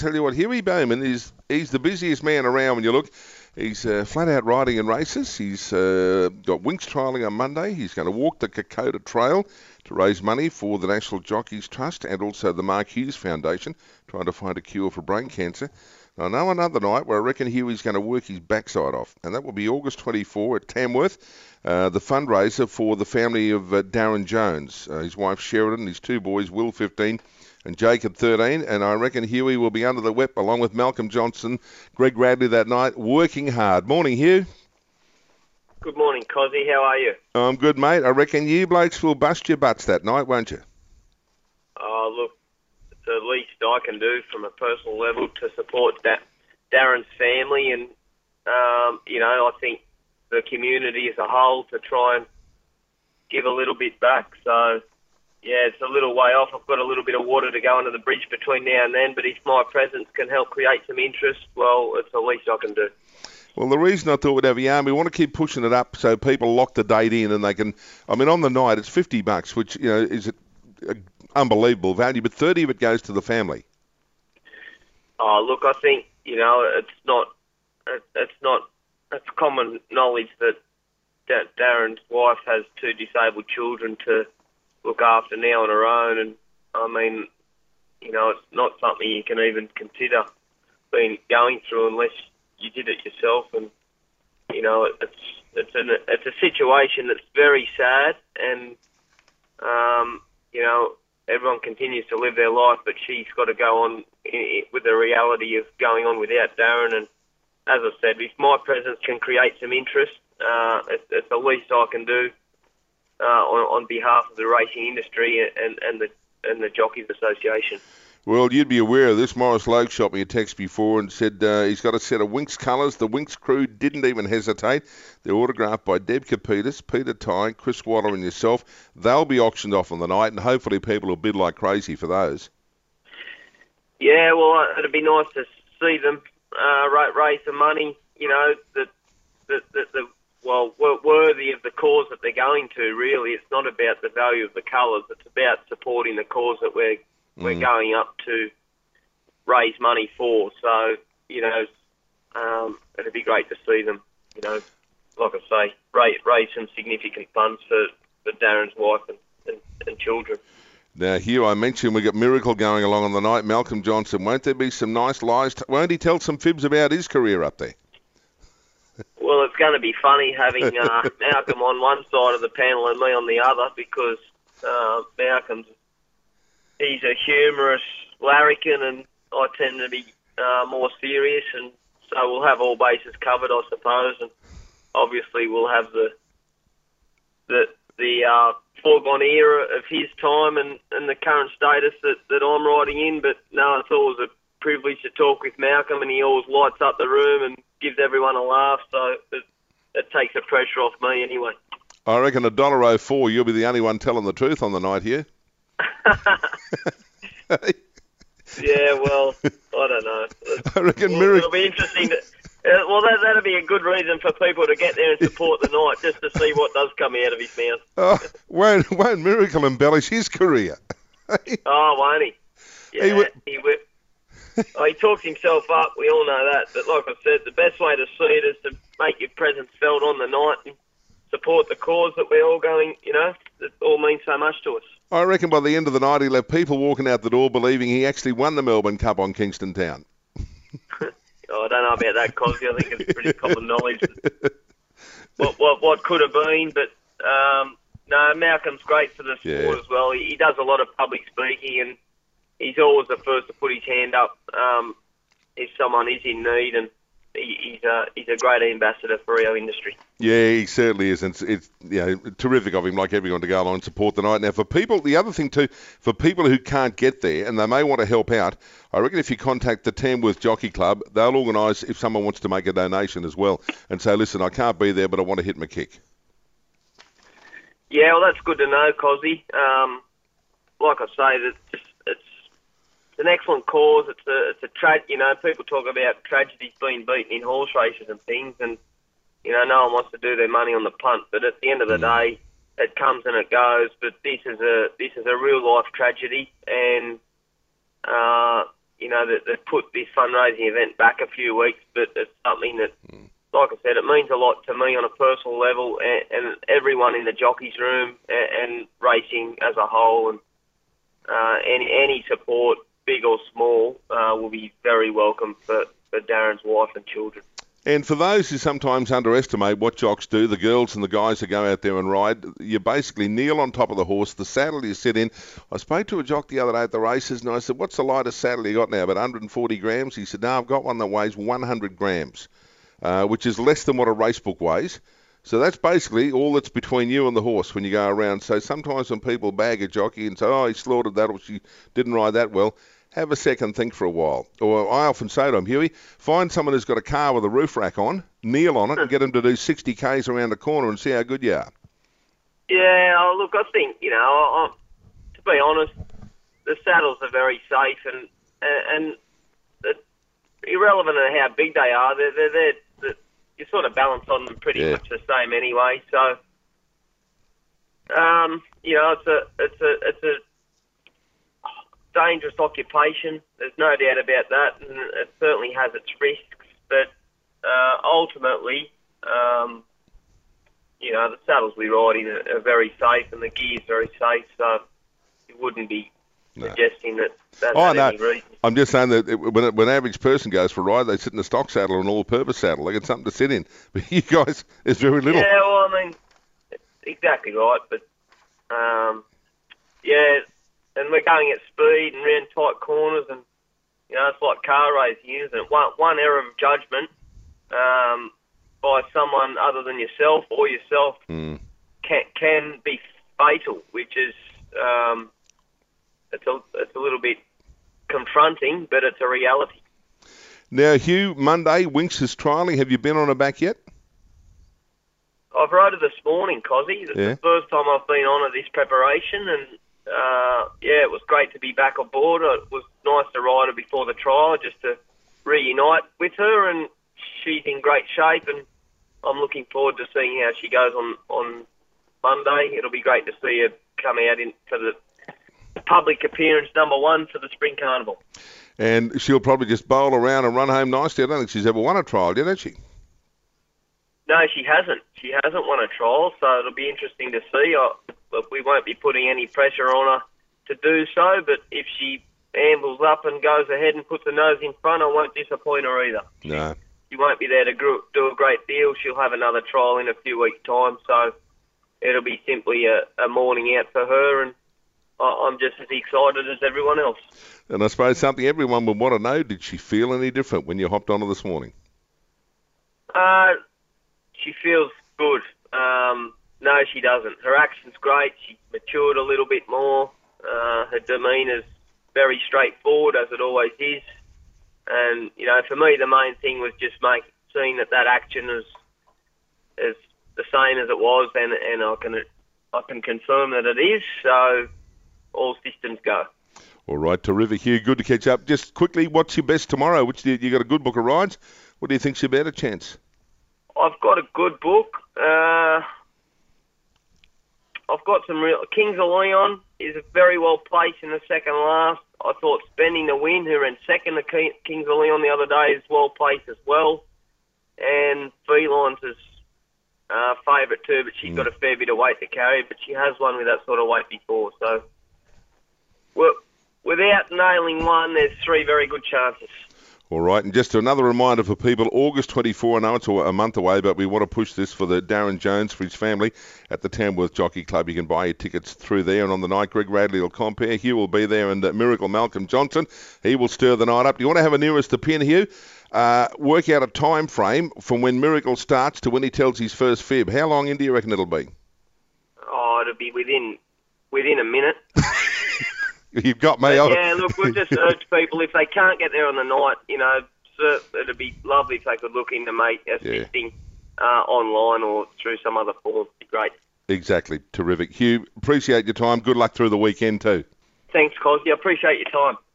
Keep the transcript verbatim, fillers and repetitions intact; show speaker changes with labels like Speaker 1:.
Speaker 1: tell you what, Huey Bowman is he's the busiest man around when you look. He's uh, flat out riding in races. He's uh, got Winx trialling on Monday. He's going to walk the Kokoda Trail to raise money for the National Jockeys Trust and also the Mark Hughes Foundation, trying to find a cure for brain cancer. I know another night where I reckon Huey's going to work his backside off, and that will be August twenty-fourth at Tamworth, uh, the fundraiser for the family of uh, Darren Jones, uh, his wife Sheridan, his two boys, Will fifteen and Jacob thirteen, and I reckon Huey will be under the whip along with Malcolm Johnson, Greg Radley that night, working hard. Morning, Hugh.
Speaker 2: Good morning, Cozzy. How are you?
Speaker 1: I'm good, mate. I reckon you blokes will bust your butts that night, won't you?
Speaker 2: Oh, look, it's the least I can do from a personal level to support da- Darren's family and, um, you know, I think the community as a whole to try and give a little bit back. So, yeah, it's a little way off. I've got a little bit of water to go under the bridge between now and then, but if my presence can help create some interest, well, it's the least I can do.
Speaker 1: Well, the reason I thought we'd have you on, we want to keep pushing it up so people lock the date in and they can, I mean, on the night it's fifty bucks, which, you know, is an unbelievable value, but thirty of it goes to the family.
Speaker 2: Oh, look, I think, you know, it's not, it's not, it's common knowledge that, that Darren's wife has two disabled children to look after now on her own, and, I mean, you know, it's not something you can even consider being going through unless you did it yourself, and you know it's it's an it's a situation that's very sad, and um, you know everyone continues to live their life, but she's got to go on in, with the reality of going on without Darren. And as I said, if my presence can create some interest, uh, it's, it's the least I can do uh, on, on behalf of the racing industry and and the and the Jockeys Association.
Speaker 1: Well, you'd be aware of this. Morris Logue shot me a text before and said uh, he's got a set of Winx colours. The Winx crew didn't even hesitate. They're autographed by Deb Kapitas, Peter Ty, Chris Waller and yourself. They'll be auctioned off on the night, and hopefully people will bid like crazy for those.
Speaker 2: Yeah, well, it'd be nice to see them uh, raise the money, you know, that, that, that the well, worthy of the cause that they're going to, really. It's not about the value of the colours. It's about supporting the cause that we're We're mm. going up to raise money for, so, you know, um, it'd be great to see them, you know, like I say, raise, raise some significant funds for, for Darren's wife and, and, and children.
Speaker 1: Now, Hugh, I mentioned we got Miracle going along on the night. Malcolm Johnson, won't there be some nice lies? T- won't he tell some fibs about his career up there?
Speaker 2: Well, it's going to be funny having uh, Malcolm on one side of the panel and me on the other, because uh, Malcolm's he's a humorous larrikin, and I tend to be uh, more serious, and so we'll have all bases covered, I suppose, and obviously we'll have the the the uh, foregone era of his time and, and the current status that, that I'm riding in. But no, it's always a privilege to talk with Malcolm, and he always lights up the room and gives everyone a laugh, so it, it takes the pressure off me anyway.
Speaker 1: I reckon a dollar oh four, you'll be the only one telling the truth on the night here.
Speaker 2: Yeah, well, I don't know.
Speaker 1: I reckon
Speaker 2: well,
Speaker 1: Miracle...
Speaker 2: It'll be interesting. To, uh, well, that, that'll be a good reason for people to get there and support the night, just to see what does come out of his mouth.
Speaker 1: Oh, won't, won't Miracle embellish his career?
Speaker 2: Oh, won't he? Yeah, he, w- he, w- oh, he talks himself up, we all know that. But like I said, the best way to see it is to make your presence felt on the night and support the cause that we're all going, you know, it all means so much to us.
Speaker 1: I reckon by the end of the night he'll have people walking out the door believing he actually won the Melbourne Cup on Kingston Town.
Speaker 2: Oh, I don't know about that, Cosby. I think it's pretty common knowledge what, what what could have been. But um, no, Malcolm's great for the sport
Speaker 1: yeah.
Speaker 2: as well. He, he does a lot of public speaking, and he's always the first to put his hand up um, if someone is in need, and he, he's a he's a great ambassador for our industry.
Speaker 1: Yeah, he certainly is. And it's, it's you know, terrific of him, like everyone, to go along and support the night. Now, for people, the other thing too, for people who can't get there and they may want to help out, I reckon if you contact the Tamworth Jockey Club, they'll organise if someone wants to make a donation as well and say, listen, I can't be there, but I want to hit my kick.
Speaker 2: Yeah, well, that's good to know, Cozzy. Um, like I say, that it's, it's an excellent cause. It's a it's a tra- you know, people talk about tragedies being beaten in horse races and things, and you know, no one wants to do their money on the punt, but at the end of the mm. day, it comes and it goes. But this is a this is a real life tragedy, and uh, you know, that, that put this fundraising event back a few weeks, but it's something that, mm. like I said, it means a lot to me on a personal level, and, and everyone in the jockeys room and, and racing as a whole, and uh, any any support, big or small, uh, will be very welcome for, for Darren's wife and children.
Speaker 1: And for those who sometimes underestimate what jocks do, the girls and the guys that go out there and ride, you basically kneel on top of the horse, the saddle you sit in. I spoke to a jock the other day at the races, and I said, what's the lightest saddle you got now, about one hundred forty grams? He said, no, I've got one that weighs one hundred grams, uh, which is less than what a race book weighs. So that's basically all that's between you and the horse when you go around. So sometimes when people bag a jockey and say, oh, he slaughtered that or she didn't ride that well, have a second think for a while. Or I often say to him, Huey, find someone who's got a car with a roof rack on, kneel on it, and get them to do sixty kays around the corner and see how good you are.
Speaker 2: Yeah, oh, look, I think, you know, I, I, to be honest, the saddles are very safe, and and, and irrelevant of how big they are, they're, they're, they're, they're, you sort of balance on them pretty yeah. much the same anyway. So, um, you know, it's a it's a it's a dangerous occupation. There's no doubt about that, and it certainly has its risks. But uh, ultimately, um, you know, the saddles we ride in are, are very safe, and the gear's very safe. So you wouldn't be no. suggesting that that
Speaker 1: oh,
Speaker 2: had
Speaker 1: no.
Speaker 2: any reason.
Speaker 1: I'm just saying that it, when, it, when an average person goes for a ride, they sit in a stock saddle or an all-purpose saddle. They get something to sit in. But you guys, there's very little.
Speaker 2: Yeah, well, I mean, exactly right. But um, yeah. And we're going at speed and around tight corners, and you know it's like car racing, isn't it? One one error of judgment um, by someone other than yourself or yourself
Speaker 1: mm.
Speaker 2: can can be fatal, which is um, it's a it's a little bit confronting, but it's a reality.
Speaker 1: Now, Hugh, Monday, Winx is trialling. Have you been on her back yet?
Speaker 2: I've rode her this morning, Cozzy. It's
Speaker 1: yeah.
Speaker 2: the first time I've been on her this preparation, and Uh, yeah, it was great to be back on board. It was nice to ride her before the trial just to reunite with her, and she's in great shape, and I'm looking forward to seeing how she goes on, on Monday. It'll be great to see her come out in for the public appearance number one for the Spring Carnival.
Speaker 1: And she'll probably just bowl around and run home nicely. I don't think she's ever won a trial yet, has she?
Speaker 2: No, she hasn't. She hasn't won a trial, so it'll be interesting to see. I, we won't be putting any pressure on her to do so, but if she ambles up and goes ahead and puts her nose in front, I won't disappoint her either.
Speaker 1: No.
Speaker 2: She won't be there to do a great deal. She'll have another trial in a few weeks' time, so it'll be simply a, a morning out for her, and I'm just as excited as everyone else.
Speaker 1: And I suppose something everyone would want to know, did she feel any different when you hopped on her this morning?
Speaker 2: Uh, she feels good. Um, no, she doesn't. Her action's great. She's matured a little bit more. Uh, her demeanour's very straightforward, as it always is. And, you know, for me, the main thing was just make, seeing that that action is, is the same as it was, and, and I can I can confirm that it is. So all systems go.
Speaker 1: All right, terrific, Hugh. Good to catch up. Just quickly, what's your best tomorrow? Which you got a good book of rides. What do you think's your better chance?
Speaker 2: I've got a good book. Uh, I've got some real... Kings of Leon is very well placed in the second last. I thought Spending the Wind, who ran second to Kings of Leon the other day, is well placed as well. And Felines is uh, favourite too, but she's mm. got a fair bit of weight to carry, but she has won with that sort of weight before. So, well, without nailing one, there's three very good chances.
Speaker 1: All right, and just another reminder for people, August twenty-fourth, I know it's a month away, but we want to push this for the Darren Jones, for his family, at the Tamworth Jockey Club. You can buy your tickets through there, and on the night, Greg Radley will compare. Hugh will be there, and uh, Miracle Malcolm Johnson, he will stir the night up. Do you want to have a nearest the pin, Hugh? Uh, work out a time frame from when Miracle starts to when he tells his first fib. How long in do you reckon it'll be?
Speaker 2: Oh, it'll be within within a minute.
Speaker 1: You've got me.
Speaker 2: But yeah, look, we'll just urge people, if they can't get there on the night, you know, so it'd be lovely if they could look into mate assisting yeah. uh, online or through some other form. It'd be great.
Speaker 1: Exactly. Terrific. Hugh, appreciate your time. Good luck through the weekend too.
Speaker 2: Thanks, Cosy. I appreciate your time.